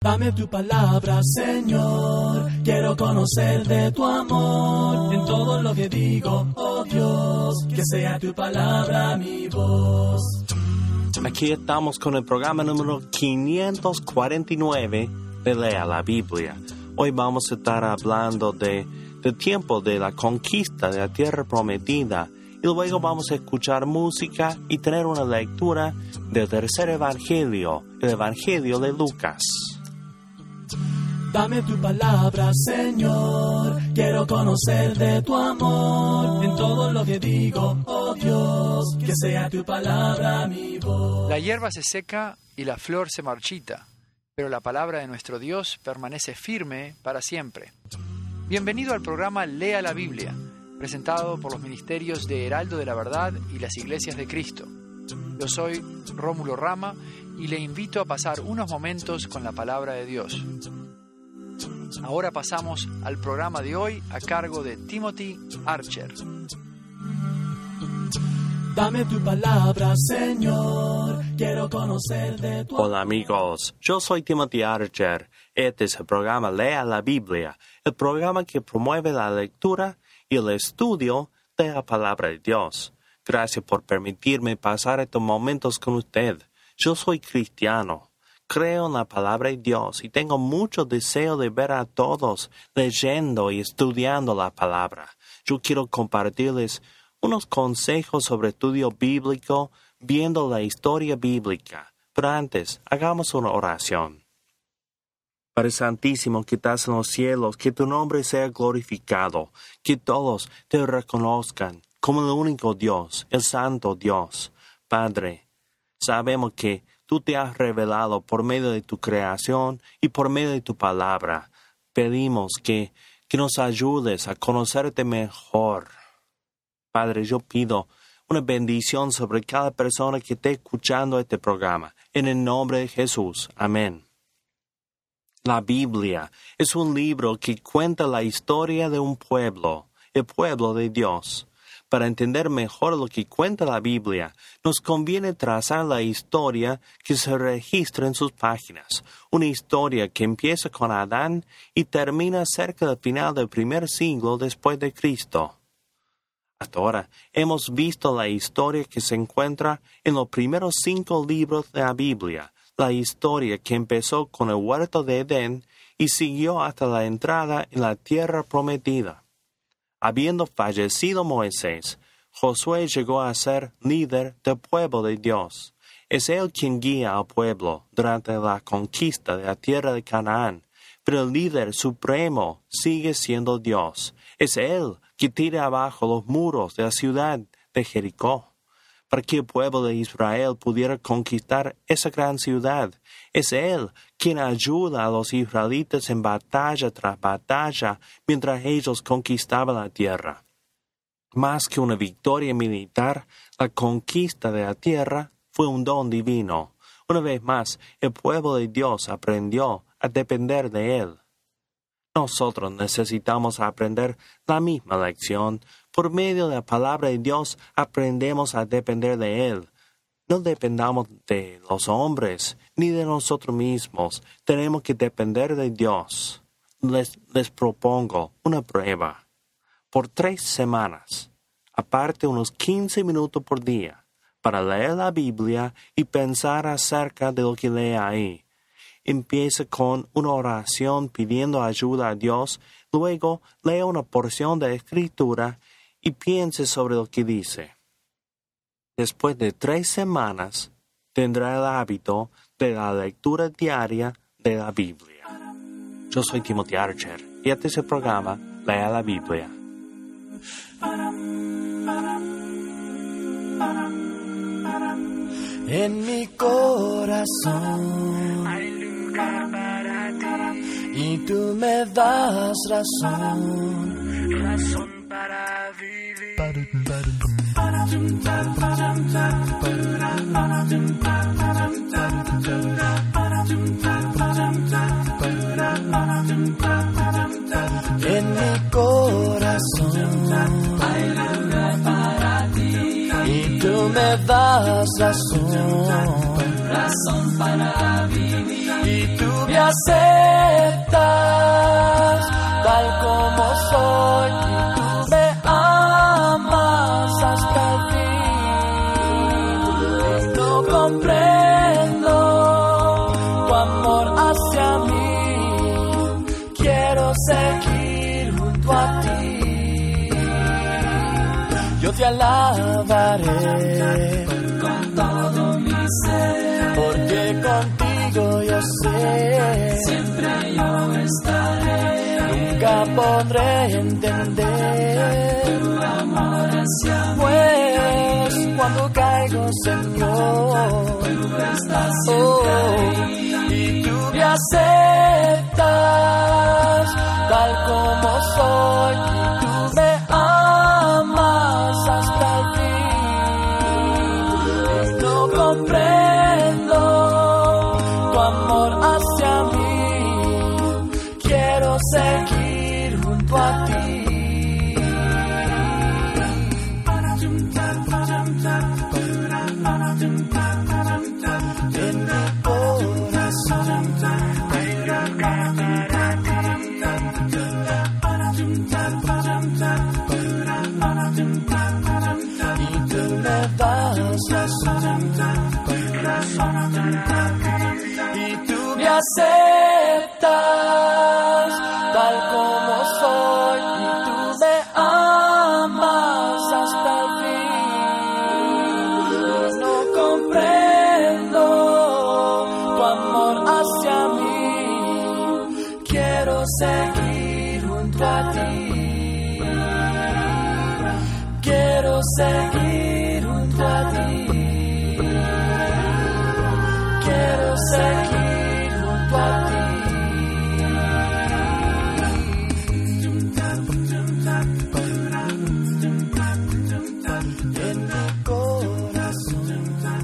Dame tu palabra, Señor, quiero conocer de tu amor. En todo lo que digo, oh Dios, que sea tu palabra mi voz. Aquí estamos con el programa número 549 de Lea la Biblia. Hoy vamos a estar hablando del tiempo de la conquista de la tierra prometida. Y luego vamos a escuchar música y tener una lectura del tercer evangelio, el evangelio de Lucas. Dame tu palabra, Señor, quiero conocer de tu amor. En todo lo que digo, oh Dios, que sea tu palabra mi voz. La hierba se seca y la flor se marchita, pero la palabra de nuestro Dios permanece firme para siempre. Bienvenido al programa Lea la Biblia, presentado por los ministerios de Heraldo de la Verdad y las Iglesias de Cristo. Yo soy Rómulo Rama y le invito a pasar unos momentos con la palabra de Dios. Ahora pasamos al programa de hoy a cargo de Timothy Archer. Dame tu palabra, Señor, quiero conocer de tu amor. Hola amigos, yo soy Timothy Archer. Este es el programa Lea la Biblia, el programa que promueve la lectura y el estudio de la palabra de Dios. Gracias por permitirme pasar estos momentos con usted. Yo soy cristiano. Creo en la palabra de Dios y tengo mucho deseo de ver a todos leyendo y estudiando la palabra. Yo quiero compartirles unos consejos sobre estudio bíblico, viendo la historia bíblica. Pero antes, hagamos una oración. Padre Santísimo que estás en los cielos, que tu nombre sea glorificado, que todos te reconozcan como el único Dios, el Santo Dios. Padre, sabemos que tú te has revelado por medio de tu creación y por medio de tu palabra. Pedimos que nos ayudes a conocerte mejor. Padre, yo pido una bendición sobre cada persona que esté escuchando este programa. En el nombre de Jesús. Amén. La Biblia es un libro que cuenta la historia de un pueblo, el pueblo de Dios. Para entender mejor lo que cuenta la Biblia, nos conviene trazar la historia que se registra en sus páginas. Una historia que empieza con Adán y termina cerca del final del primer siglo después de Cristo. Hasta ahora hemos visto la historia que se encuentra en los primeros 5 libros de la Biblia, la historia que empezó con el huerto de Edén y siguió hasta la entrada en la tierra prometida. Habiendo fallecido Moisés, Josué llegó a ser líder del pueblo de Dios. Es él quien guía al pueblo durante la conquista de la tierra de Canaán, pero el líder supremo sigue siendo Dios. Es él que tira abajo los muros de la ciudad de Jericó, para que el pueblo de Israel pudiera conquistar esa gran ciudad. Es él quien ayuda a los israelitas en batalla tras batalla mientras ellos conquistaban la tierra. Más que una victoria militar, la conquista de la tierra fue un don divino. Una vez más, el pueblo de Dios aprendió a depender de él. Nosotros necesitamos aprender la misma lección. Por medio de la palabra de Dios aprendemos a depender de él. No dependamos de los hombres ni de nosotros mismos. Tenemos que depender de Dios. Les propongo una prueba. Por 3 semanas, aparte unos 15 minutos por día, para leer la Biblia y pensar acerca de lo que lee ahí. Empiece con una oración pidiendo ayuda a Dios, luego lea una porción de Escritura y piense sobre lo que dice. Después de 3 semanas, tendrá el hábito de la lectura diaria de la Biblia. Yo soy Timothy Archer y este es el programa Lea la Biblia. En mi corazón Hay lugar para ti, y tú me das razón. razón para vivir. En mi corazón hay lugar para ti y tú me das razón, razón para vivir. Y tú me me aceptas tal como soy, y tú me amas hasta el fin. Y no comprendo tu amor hacia mí, quiero seguir junto a ti. Yo te alabaré con todo mi ser, porque contigo yo sé, siempre yo estaré. Nunca podré entender tu amor hacia mí, pues cuando caigo, Señor, tú estás siempre ahí. Y tú me aceptas tal como soy, y tú me amas hasta el fin. No comprendo tu amor hacia mí, quiero seguir junto a ti. En mi corazón hay lugar para ti. Y tú me das razón, y tú me aceptas tal como soy, y tú me amas hasta el fin. No comprendo tu amor hacia mí, quiero seguir junto a ti. Quiero seguir junto a ti. Quiero seguir junto a ti. En mi corazón.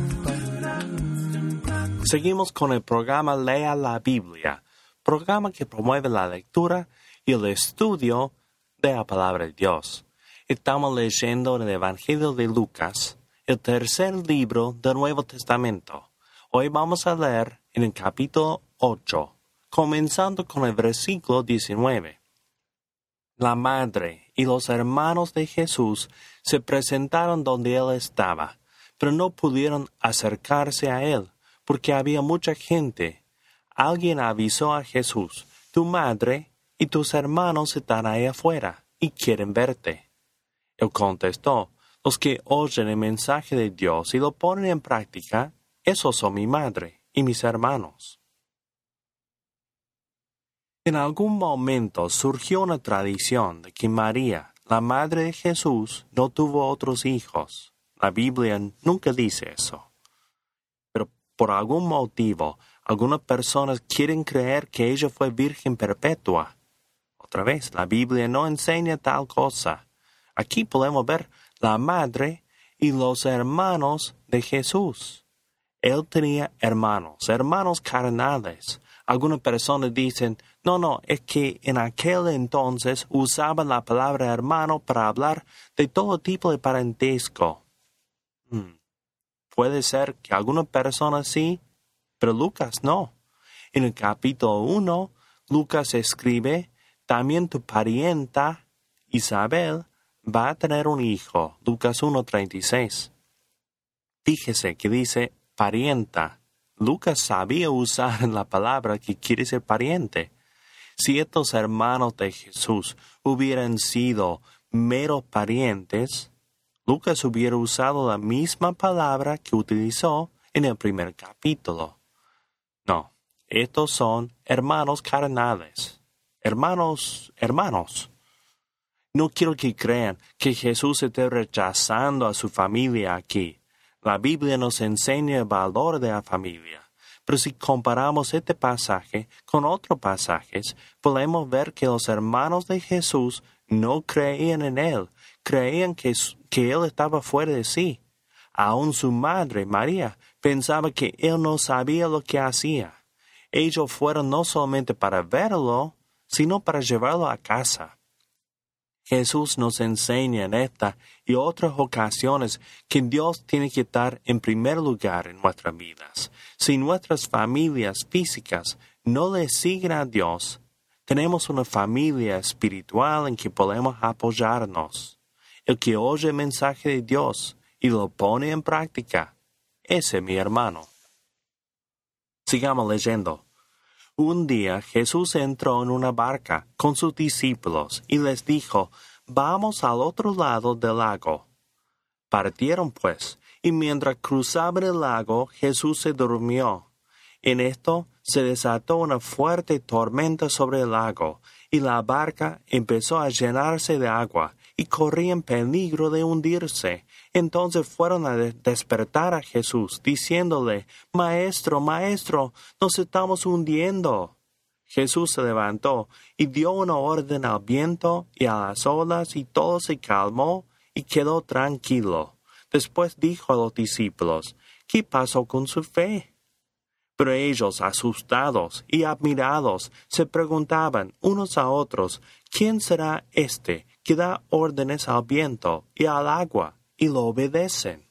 Seguimos con el programa Lea la Biblia, programa que promueve la lectura y el estudio de la palabra de Dios. Estamos leyendo el Evangelio de Lucas, el tercer libro del Nuevo Testamento. Hoy vamos a leer en el capítulo 8, comenzando con el versículo 19. La madre y los hermanos de Jesús se presentaron donde él estaba, pero no pudieron acercarse a él, porque había mucha gente. Alguien avisó a Jesús: tu madre y tus hermanos están ahí afuera y quieren verte. Él contestó: los que oyen el mensaje de Dios y lo ponen en práctica, esos son mi madre y mis hermanos. En algún momento surgió una tradición de que María, la madre de Jesús, no tuvo otros hijos. La Biblia nunca dice eso. Pero por algún motivo, algunas personas quieren creer que ella fue virgen perpetua. Otra vez, la Biblia no enseña tal cosa. Aquí podemos ver la madre y los hermanos de Jesús. Él tenía hermanos carnales. Algunas personas dicen: no, es que en aquel entonces usaban la palabra hermano para hablar de todo tipo de parentesco. Puede ser que algunas personas sí, pero Lucas no. En el capítulo 1, Lucas escribe: también tu parienta Isabel va a tener un hijo. Lucas 1:36. Fíjese que dice parienta. Lucas sabía usar la palabra que quiere decir pariente. Si estos hermanos de Jesús hubieran sido meros parientes, Lucas hubiera usado la misma palabra que utilizó en el primer capítulo. No, estos son hermanos carnales. Hermanos. No quiero que crean que Jesús esté rechazando a su familia aquí. La Biblia nos enseña el valor de la familia. Pero si comparamos este pasaje con otros pasajes, podemos ver que los hermanos de Jesús no creían en él. Creían que él estaba fuera de sí. Aún su madre, María, pensaba que él no sabía lo que hacía. Ellos fueron no solamente para verlo, sino para llevarlo a casa. Jesús nos enseña en esta y otras ocasiones que Dios tiene que estar en primer lugar en nuestras vidas. Si nuestras familias físicas no le siguen a Dios, tenemos una familia espiritual en que podemos apoyarnos. El que oye el mensaje de Dios y lo pone en práctica, ese es mi hermano. Sigamos leyendo. Un día Jesús entró en una barca con sus discípulos y les dijo, «Vamos al otro lado del lago». Partieron pues, y mientras cruzaban el lago, Jesús se durmió. En esto se desató una fuerte tormenta sobre el lago, y la barca empezó a llenarse de agua, y corría en peligro de hundirse. Entonces fueron a despertar a Jesús, diciéndole, «Maestro, Maestro, nos estamos hundiendo». Jesús se levantó y dio una orden al viento y a las olas, y todo se calmó y quedó tranquilo. Después dijo a los discípulos, «¿Qué pasó con su fe?». Pero ellos, asustados y admirados, se preguntaban unos a otros, «¿Quién será este que da órdenes al viento y al agua y lo obedecen?».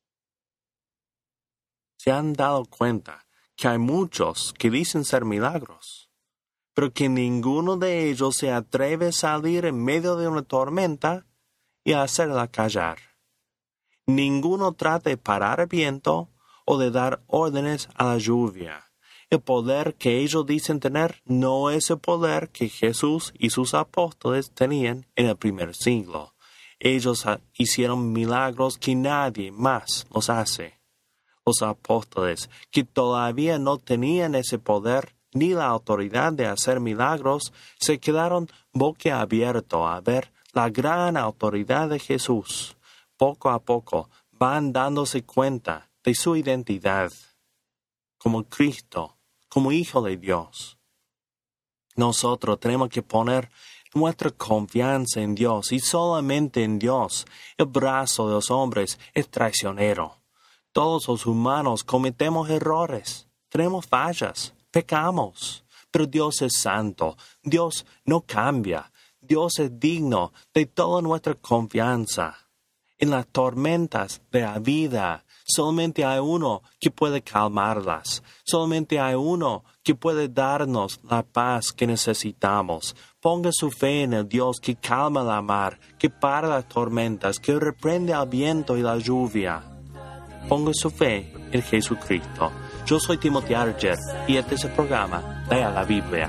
¿Se han dado cuenta que hay muchos que dicen ser milagros, pero que ninguno de ellos se atreve a salir en medio de una tormenta y a hacerla callar? Ninguno trata de parar el viento o de dar órdenes a la lluvia. El poder que ellos dicen tener no es el poder que Jesús y sus apóstoles tenían en el primer siglo. Ellos hicieron milagros que nadie más los hace. Los apóstoles, que todavía no tenían ese poder ni la autoridad de hacer milagros, se quedaron boquiabiertos a ver la gran autoridad de Jesús. Poco a poco van dándose cuenta de su identidad como Cristo, como Hijo de Dios. Nosotros tenemos que poner nuestra confianza en Dios y solamente en Dios. El brazo de los hombres es traicionero. Todos los humanos cometemos errores, tenemos fallas, pecamos, pero Dios es santo, Dios no cambia, Dios es digno de toda nuestra confianza. En las tormentas de la vida, solamente hay uno que puede calmarlas, solamente hay uno que puede darnos la paz que necesitamos. Ponga su fe en el Dios que calma la mar, que para las tormentas, que reprende al viento y la lluvia. Ponga su fe en Jesucristo. Yo soy Timothy Archer y este es el programa Lea la Biblia.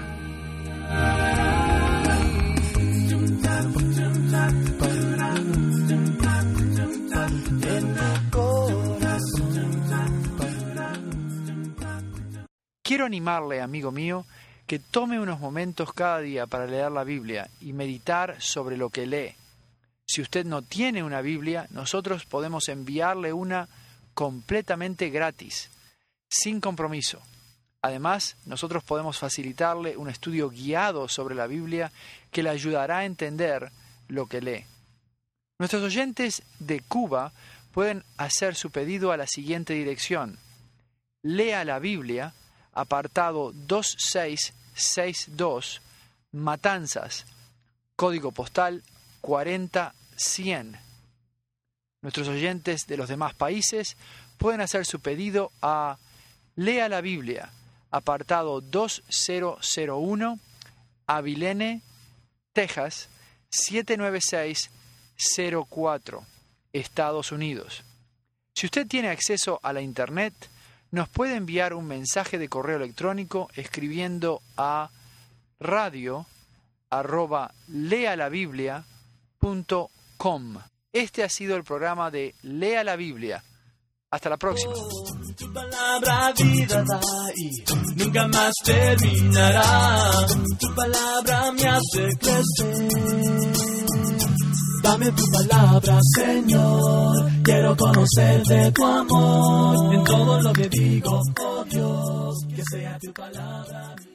Quiero animarle, amigo mío, que tome unos momentos cada día para leer la Biblia y meditar sobre lo que lee. Si usted no tiene una Biblia, nosotros podemos enviarle una completamente gratis, sin compromiso. Además, nosotros podemos facilitarle un estudio guiado sobre la Biblia que le ayudará a entender lo que lee. Nuestros oyentes de Cuba pueden hacer su pedido a la siguiente dirección: Lea la Biblia, apartado 2662, Matanzas, código postal 40100. Nuestros oyentes de los demás países pueden hacer su pedido a Lea la Biblia, apartado 2001, Abilene, Texas, 79604, Estados Unidos. Si usted tiene acceso a la Internet, nos puede enviar un mensaje de correo electrónico escribiendo a radio@lealabiblia.com. Este ha sido el programa de Lea la Biblia. Hasta la próxima. Tu palabra vida da y nunca más terminará. Tu palabra me hace crecer. Dame tu palabra, Señor. Quiero conocer de tu amor. En todo lo que digo, oh Dios, que sea tu palabra.